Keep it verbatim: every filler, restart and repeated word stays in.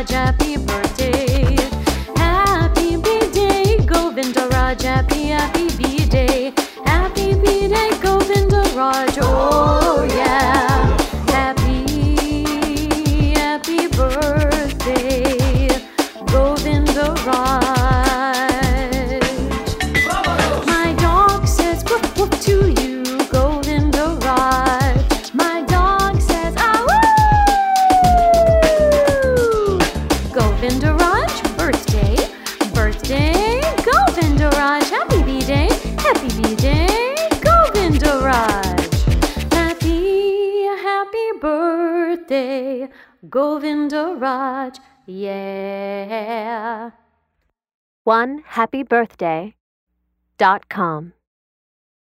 Govindaraj, happy birthday. Happy B-Day, Govindaraj, happy, happy B-Day. Happy B-Day, Govindaraj, oh yeah. Happy, happy birthday, Govindaraj. My dog says whoop whoop to you, Govindaraj. My dog says ah woo. Govindaraj, birthday, birthday, Govindaraj. Happy B-Day, happy B-Day, Govindaraj. Happy, happy birthday, Govindaraj, yeah. one happy birthday dot com